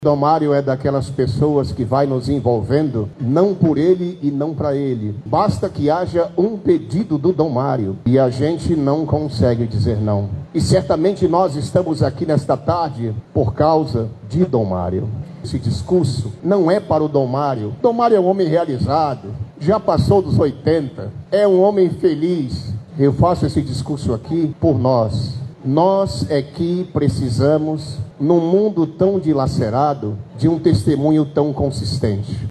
Dom Mário é daquelas pessoas que vai nos envolvendo, não por ele e não para ele. Basta que haja um pedido do Dom Mário e a gente não consegue dizer não. E certamente nós estamos aqui nesta tarde por causa de Dom Mário. Esse discurso não é para o Dom Mário. Dom Mário é um homem realizado, já passou dos 80, é um homem feliz. Eu faço esse discurso aqui por nós. Nós é que precisamos, num mundo tão dilacerado, de um testemunho tão consistente.